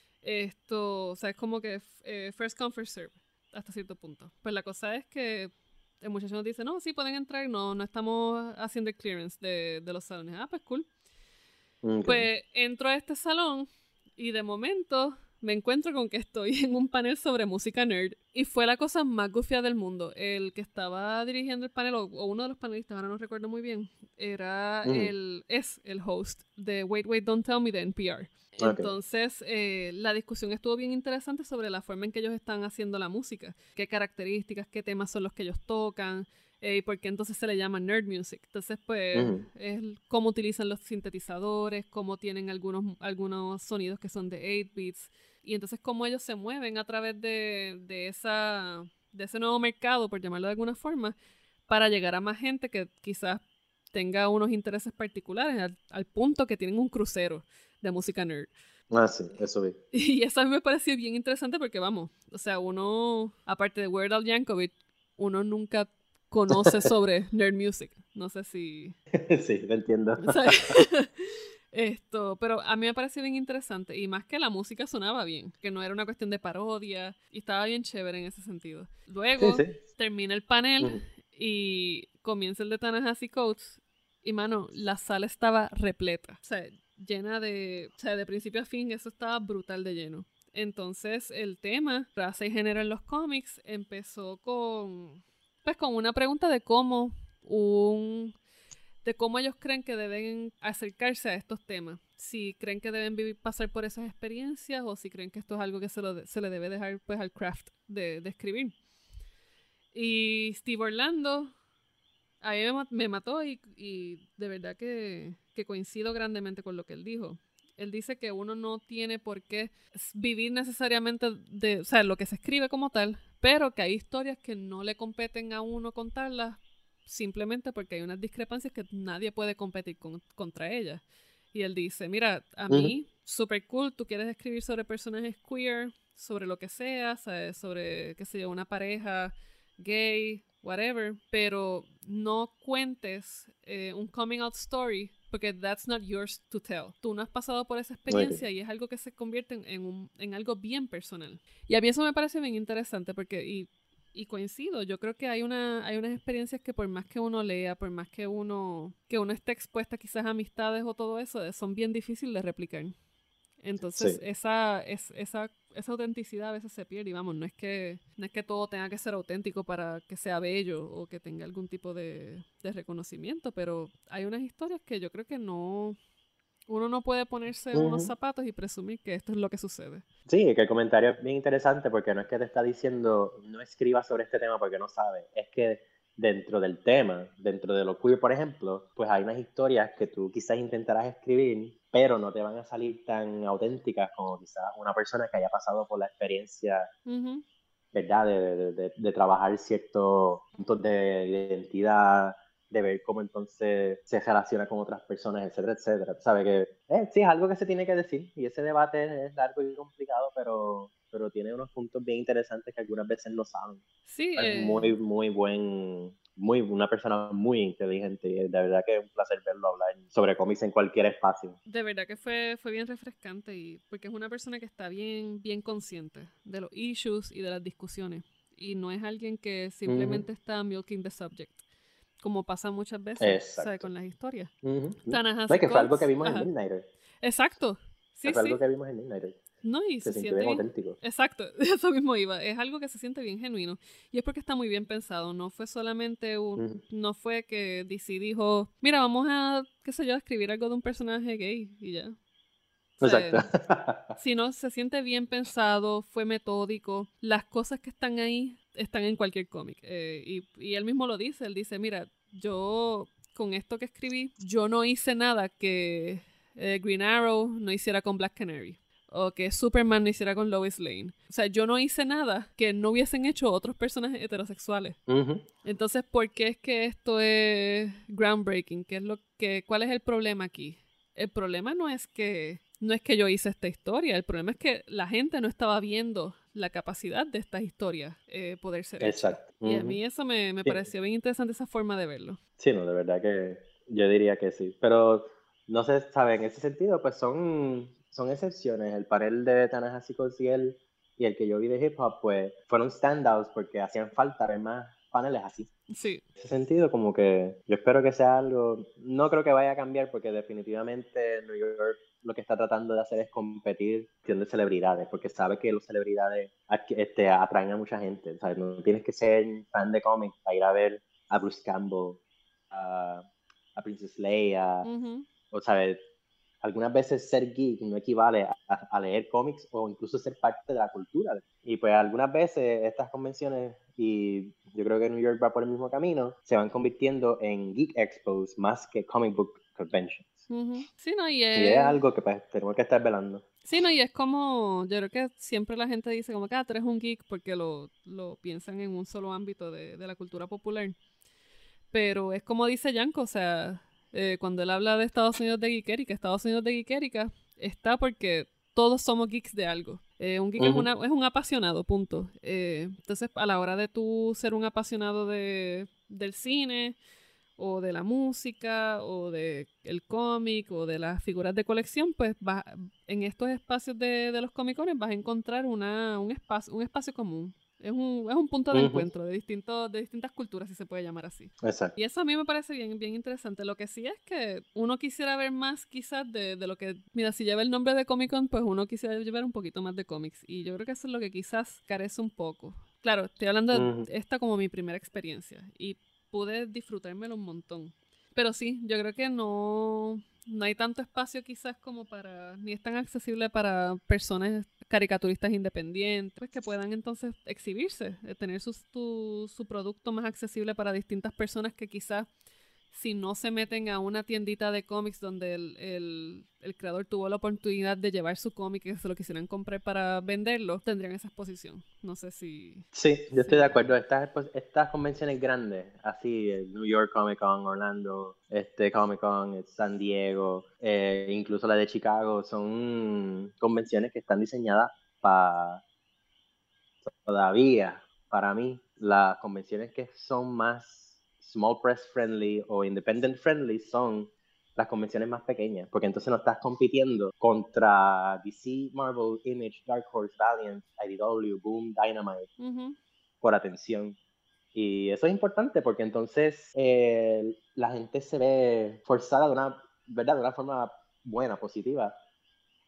Esto, o sea, es como que eh, first come, first serve, hasta cierto punto. Pues la cosa es que el muchacho nos dice, no, sí pueden entrar, no, no estamos haciendo el clearance de, de los salones. Ah, pues cool. Okay. Pues entro a este salón y de momento me encuentro con que estoy en un panel sobre música nerd. Y fue la cosa más gufia del mundo. El que estaba dirigiendo el panel, o, o uno de los panelistas, ahora no recuerdo muy bien, era mm. el, es el host de Wait, Wait, Don't Tell Me de N P R. Okay. Entonces, eh, la discusión estuvo bien interesante sobre la forma en que ellos están haciendo la música. Qué características, qué temas son los que ellos tocan. Eh, y por qué entonces se le llama nerd music. Entonces, pues, uh-huh. es cómo utilizan los sintetizadores, cómo tienen algunos, algunos sonidos que son de ocho bits. Y entonces cómo ellos se mueven a través de, de, esa, de ese nuevo mercado, por llamarlo de alguna forma, para llegar a más gente que quizás tenga unos intereses particulares, al, al punto que tienen un crucero de música nerd. Ah, sí, eso vi. Y eso a mí me pareció bien interesante porque, vamos, o sea, uno, aparte de Weird Al Yankovic, uno nunca conoce sobre nerd music. No sé si... Sí, lo entiendo. Esto, pero a mí me pareció bien interesante. Y más que la música sonaba bien, que no era una cuestión de parodia. Y estaba bien chévere en ese sentido. Luego sí, sí. termina el panel uh-huh. y comienza el de Ta-Nehisi Coates. Y, mano, la sala estaba repleta. O sea, llena de... O sea, de principio a fin, eso estaba brutal de lleno. Entonces, el tema, raza y género en los cómics, empezó con... Pues con una pregunta de cómo un... de cómo ellos creen que deben acercarse a estos temas. Si creen que deben vivir, pasar por esas experiencias o si creen que esto es algo que se, lo de, se le debe dejar pues al craft de, de escribir. Y Steve Orlando a mí me, me mató y, y de verdad que, que coincido grandemente con lo que él dijo. Él dice que uno no tiene por qué vivir necesariamente de, o sea, lo que se escribe como tal, pero que hay historias que no le competen a uno contarlas simplemente porque hay unas discrepancias que nadie puede competir con, contra ellas. Y él dice, mira, a mí, uh-huh. super cool, tú quieres escribir sobre personajes queer, sobre lo que sea, ¿sabes? Sobre, qué sé yo, una pareja gay, whatever, pero no cuentes eh, un coming out story porque that's not yours to tell. Tú no has pasado por esa experiencia okay. y es algo que se convierte en, en, un, en algo bien personal. Y a mí eso me parece bien interesante porque, y, y coincido, yo creo que hay, una, hay unas experiencias que por más que uno lea, por más que uno, que uno esté expuesta quizás a amistades o todo eso, son bien difíciles de replicar. Entonces, sí. esa, es, esa esa autenticidad a veces se pierde y vamos, no es que no es que todo tenga que ser auténtico para que sea bello o que tenga algún tipo de, de reconocimiento, pero hay unas historias que yo creo que no, uno no puede ponerse unos Ujú. zapatos y presumir que esto es lo que sucede. Sí, que el comentario es bien interesante porque no es que te está diciendo no escribas sobre este tema porque no sabes, es que dentro del tema, dentro de lo queer, por ejemplo, pues hay unas historias que tú quizás intentarás escribir, pero no te van a salir tan auténticas como quizás una persona que haya pasado por la experiencia, Ujú. ¿verdad? De, de, de, de trabajar ciertos puntos de identidad, de ver cómo entonces se relaciona con otras personas, etcétera, etcétera. Sabe que eh, sí es algo que se tiene que decir y ese debate es largo y complicado, pero, pero tiene unos puntos bien interesantes que algunas veces no saben. Sí, Es eh, muy, muy buen, muy, una persona muy inteligente y de verdad que es un placer verlo hablar sobre cómics en cualquier espacio. de verdad que fue, fue bien refrescante y porque es una persona que está bien, bien consciente de los issues y de las discusiones. Y no es alguien que Uh -huh. simplemente está milking the subject, como pasa muchas veces, ¿sabes? Exacto. Con las historias. Uh -huh. No, Ta-Nehisi es que fue algo que Coates, vimos en ajá. Midnighter. Exacto. Sí, Fue algo sí. que vimos en Midnighter. No, y Se se sintió siente bien bien. auténtico. Exacto, eso mismo iba. Es algo que se siente bien genuino. Y es porque está muy bien pensado. No fue solamente un. Uh-huh. No fue que D C dijo, mira, vamos a, qué sé yo, escribir algo de un personaje gay y ya. O sea, Exacto. sino se siente bien pensado, fue metódico. Las cosas que están ahí están en cualquier cómic. Eh, y, y él mismo lo dice. Él dice, mira, yo con esto que escribí, yo no hice nada que eh, Green Arrow no hiciera con Black Canary o que Superman no hiciera con Lois Lane. O sea, yo no hice nada que no hubiesen hecho otros personajes heterosexuales. Uh-huh. Entonces, ¿por qué es que esto es groundbreaking? ¿Qué es lo que, ¿Cuál es el problema aquí? El problema no es que no es que yo hice esta historia, el problema es que la gente no estaba viendo la capacidad de estas historias eh, poder ser hechas. Exacto. Y a Uh-huh. mí eso me, me Sí. pareció bien interesante esa forma de verlo. Sí, no, de verdad que yo diría que sí. Pero no se sabe, en ese sentido, pues son, son excepciones. El panel de Ta-Nehisi Coates y el, y el que yo vi de hip hop, pues fueron standouts porque hacían falta ver más paneles así. Sí. En ese sentido, como que yo espero que sea algo, no creo que vaya a cambiar porque definitivamente New York lo que está tratando de hacer es competir cuestión de celebridades, porque sabe que las celebridades este, atraen a mucha gente, ¿sabes? No tienes que ser fan de cómics para ir a ver a Bruce Campbell, a, a Princess Leia, Uh-huh. o sabes, algunas veces ser geek no equivale a, a, leer cómics o incluso ser parte de la cultura. Y pues algunas veces estas convenciones, y yo creo que New York va por el mismo camino, se van convirtiendo en geek expos más que comic book conventions. Uh-huh. Sí, no, y Y es es... algo que pues tenemos que estar velando. Sí, no, y es como, yo creo que siempre la gente dice como que ah, tú eres un geek porque lo, lo piensan en un solo ámbito de, de la cultura popular. Pero es como dice Yanko, o sea, eh, cuando él habla de Estados Unidos de Geekérica, Estados Unidos de Geekérica está porque todos somos geeks de algo. Eh, un geek Uh es, -huh. una, es un apasionado, punto. Eh, entonces, a la hora de tú ser un apasionado de, del cine, o de la música, o del cómic, o de las figuras de colección, pues vas, en estos espacios de, de los comicones vas a encontrar una, un, espacio, un espacio común. Es un, es un punto de Uh -huh. encuentro de, distintos, de distintas culturas, si se puede llamar así. Exacto. Y eso a mí me parece bien, bien interesante. Lo que sí es que uno quisiera ver más quizás de, de lo que... Mira, si lleva el nombre de Comic Con, pues uno quisiera llevar un poquito más de cómics. Y yo creo que eso es lo que quizás carece un poco. Claro, estoy hablando Uh de -huh. esta como mi primera experiencia. Y pude disfrutármelo un montón. Pero sí, yo creo que no, no hay tanto espacio quizás como para, ni es tan accesible para personas caricaturistas independientes, pues que puedan entonces exhibirse, eh, tener su, tu, su producto más accesible para distintas personas que quizás si no se meten a una tiendita de cómics donde el, el, el creador tuvo la oportunidad de llevar su cómic y que se lo quisieran comprar para venderlo, tendrían esa exposición. No sé si... Sí, yo estoy de si... acuerdo. Estas, estas convenciones grandes, así, el New York Comic Con, Orlando, este Comic Con, San Diego, eh, incluso la de Chicago, son convenciones que están diseñadas para, todavía, para mí, las convenciones que son más small press friendly o independent friendly son las convenciones más pequeñas, porque entonces no estás compitiendo contra D C, Marvel, Image, Dark Horse, Valiant, I D W, Boom, Dynamite, Uh-huh. por atención. Y eso es importante porque entonces eh, la gente se ve forzada de una, ¿verdad? De una forma buena, positiva,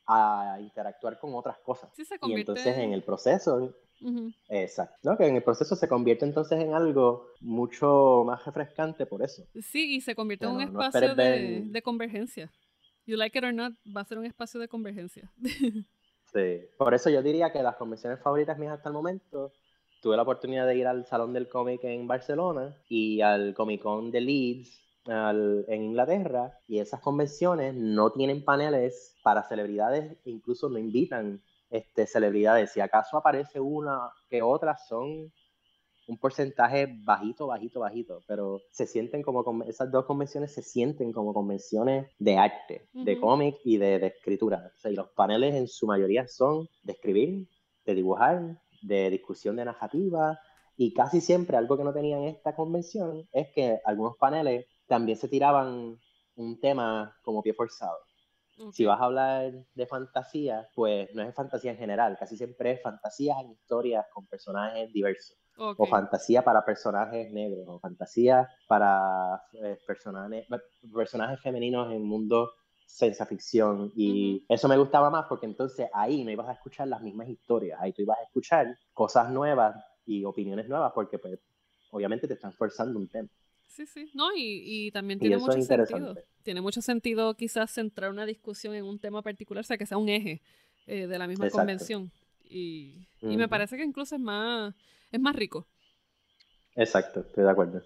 a interactuar con otras cosas. Sí, se Y convierte... entonces en el proceso, uh-huh. exacto, ¿no? Que en el proceso se convierte entonces en algo mucho más refrescante por eso. Sí, y se convierte en un no, no espacio ver... de, de convergencia. You like it or not, va a ser un espacio de convergencia. Sí, por eso yo diría que las convenciones favoritas mías hasta el momento, tuve la oportunidad de ir al Salón del Cómic en Barcelona y al Comic Con de Leeds al, en Inglaterra, y esas convenciones no tienen paneles para celebridades e incluso no invitan este, celebridades. Si acaso aparece una que otra, son un porcentaje bajito, bajito, bajito, pero se sienten como, esas dos convenciones se sienten como convenciones de arte, uh-huh. de cómic y de, de escritura. O sea, y los paneles en su mayoría son de escribir, de dibujar, de discusión de narrativa, y casi siempre algo que no tenían esta convención es que algunos paneles también se tiraban un tema como pie forzado. Okay. Si vas a hablar de fantasía, pues no es fantasía en general, casi siempre es fantasías en historias con personajes diversos. Okay. O fantasía para personajes negros, o fantasía para eh, personajes, personajes femeninos en mundos ciencia ficción. Y uh-huh. eso me gustaba más porque entonces ahí no ibas a escuchar las mismas historias, ahí tú ibas a escuchar cosas nuevas y opiniones nuevas porque pues obviamente te están forzando un tema. Sí, sí. No, y, y también tiene y mucho sentido. Tiene mucho sentido quizás centrar una discusión en un tema particular, o sea, que sea un eje eh, de la misma Exacto. convención. Y, uh-huh. y me parece que incluso es más, es más rico. Exacto, estoy de acuerdo.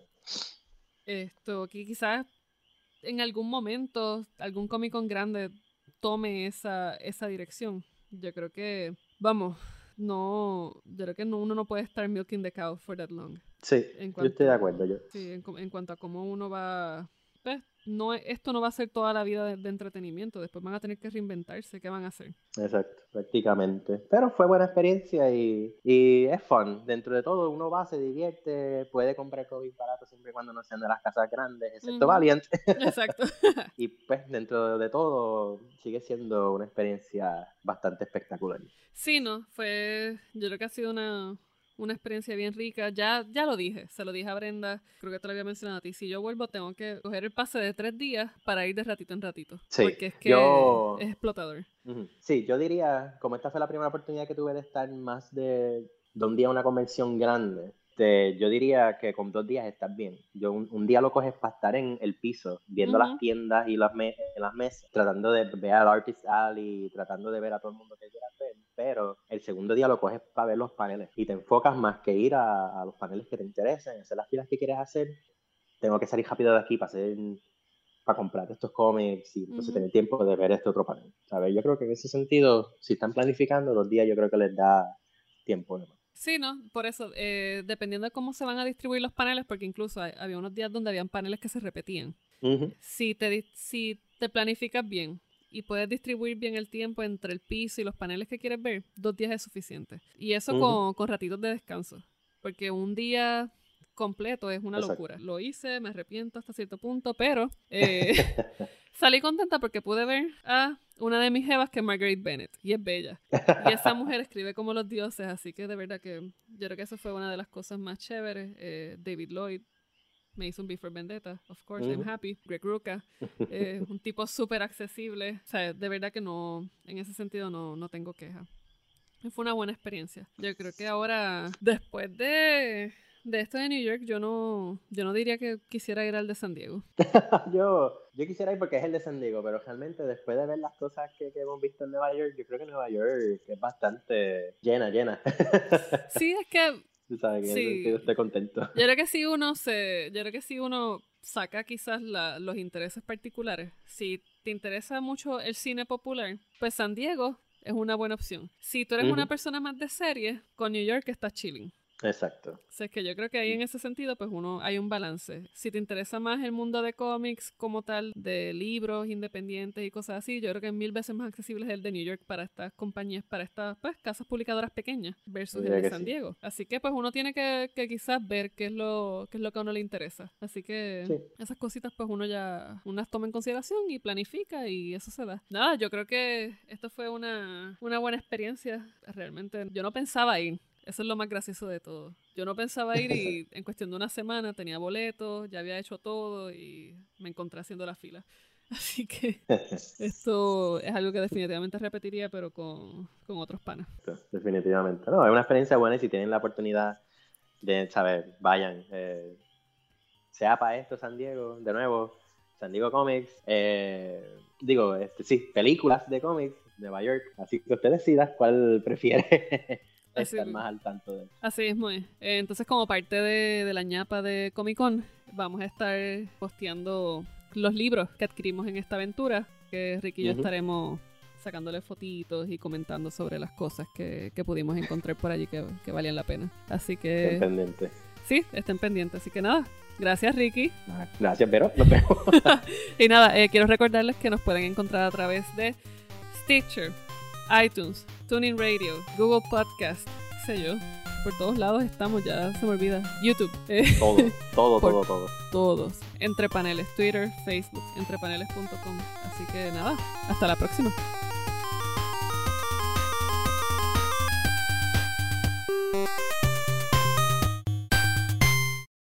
Esto, que quizás en algún momento algún Comic Con grande tome esa, esa dirección. Yo creo que, vamos, no, yo creo que no, uno no puede estar milking the cow for that long. Sí, cuanto, yo estoy de acuerdo. Yo. Sí, en, en cuanto a cómo uno va... Pues, no, esto no va a ser toda la vida de, de entretenimiento. Después van a tener que reinventarse. ¿Qué van a hacer? Exacto, prácticamente. Pero fue buena experiencia y, y es fun. Dentro de todo, uno va, se divierte, puede comprar cómics baratos siempre y cuando no sean de las casas grandes, excepto uh-huh. Valiant. Exacto. Y pues, dentro de todo, sigue siendo una experiencia bastante espectacular. Sí, no, fue... Yo creo que ha sido una... una experiencia bien rica. Ya, ya lo dije, se lo dije a Brenda, creo que te lo había mencionado a ti. Si yo vuelvo, tengo que coger el pase de tres días para ir de ratito en ratito. Sí, porque es que yo... es explotador. Uh-huh. Sí, yo diría, como esta fue la primera oportunidad que tuve de estar más de, de un día en una convención grande, te, yo diría que con dos días estás bien. Yo un, un día lo coges para estar en el piso, viendo uh-huh. las tiendas y las, me, las mesas, tratando de ver al Artist Alley, tratando de ver a todo el mundo que quieras ver, pero el segundo día lo coges para ver los paneles y te enfocas más que ir a, a los paneles que te interesan, hacer las filas que quieres hacer. Tengo que salir rápido de aquí para hacer... para comprar estos cómics y entonces uh-huh. tener tiempo de ver este otro panel, ¿sabes? Yo creo que en ese sentido, si están planificando dos días, yo creo que les da tiempo de más. Sí, ¿no? Por eso, eh, dependiendo de cómo se van a distribuir los paneles, porque incluso hay, había unos días donde habían paneles que se repetían. Uh-huh. Si te, si te planificas bien y puedes distribuir bien el tiempo entre el piso y los paneles que quieres ver, dos días es suficiente. Y eso uh-huh. con, con ratitos de descanso, porque un día... completo es una Exacto. locura. Lo hice, me arrepiento hasta cierto punto, pero eh, salí contenta porque pude ver a una de mis jevas que es Marguerite Bennett, y es bella. Y esa mujer escribe como los dioses, así que de verdad que yo creo que eso fue una de las cosas más chéveres. Eh, David Lloyd me hizo un V for Vendetta, of course, mm. I'm happy. Greg Rucka, eh, un tipo súper accesible. O sea, de verdad que no, en ese sentido no, no tengo queja. Fue una buena experiencia. Yo creo que ahora, después de... de esto de New York, yo no yo no diría que quisiera ir al de San Diego. yo, yo quisiera ir porque es el de San Diego, pero realmente después de ver las cosas que, que hemos visto en Nueva York, yo creo que Nueva York es bastante llena, llena. Sí, es que... Tú sabes que sí, en ese sentido estoy contento. Yo creo que si uno se... Yo creo que si uno saca quizás la, los intereses particulares, si te interesa mucho el cine popular, pues San Diego es una buena opción. Si tú eres uh-huh. una persona más de serie, con New York estás chilling. Exacto. O sea, es que yo creo que ahí en ese sentido, pues uno hay un balance. Si te interesa más el mundo de cómics como tal, de libros independientes y cosas así, yo creo que es mil veces más accesible es el de New York para estas compañías, para estas pues, casas publicadoras pequeñas versus el de San sí. Diego. Así que pues uno tiene que, que quizás ver qué es lo qué es lo que a uno le interesa. Así que sí. esas cositas pues uno ya unas toma en consideración y planifica y eso se da. Nada, yo creo que esto fue una, una buena experiencia. Realmente yo no pensaba ir. Eso es lo más gracioso de todo. Yo no pensaba ir y en cuestión de una semana tenía boletos, ya había hecho todo y me encontré haciendo la fila. Así que esto es algo que definitivamente repetiría, pero con, con otros panas. Definitivamente. No, es una experiencia buena y si tienen la oportunidad de, saber, vayan. Eh, sea para esto San Diego, de nuevo, San Diego Comics. Eh, digo, este, sí, películas de cómics, Nueva York. Así que usted decida cuál prefiere estar Así, más al tanto de. así mismo es. Eh, Entonces, como parte de, de la ñapa de Comic Con, vamos a estar posteando los libros que adquirimos en esta aventura, que Ricky y yo Ujú. estaremos sacándole fotitos y comentando sobre las cosas que, que pudimos encontrar por allí que, que valían la pena. Así Estén que pendientes. sí, estén pendientes. Así que nada, gracias Ricky. Gracias, Vero. Nos vemos. Y nada, eh, quiero recordarles que nos pueden encontrar a través de Stitcher, iTunes, TuneIn Radio, Google Podcast, qué sé yo. Por todos lados estamos, ya se me olvida. YouTube. eh, Todo, todo, Por- todo, todo. todos. Entre Paneles, Twitter, Facebook, entrepaneles punto com. Así que nada, hasta la próxima.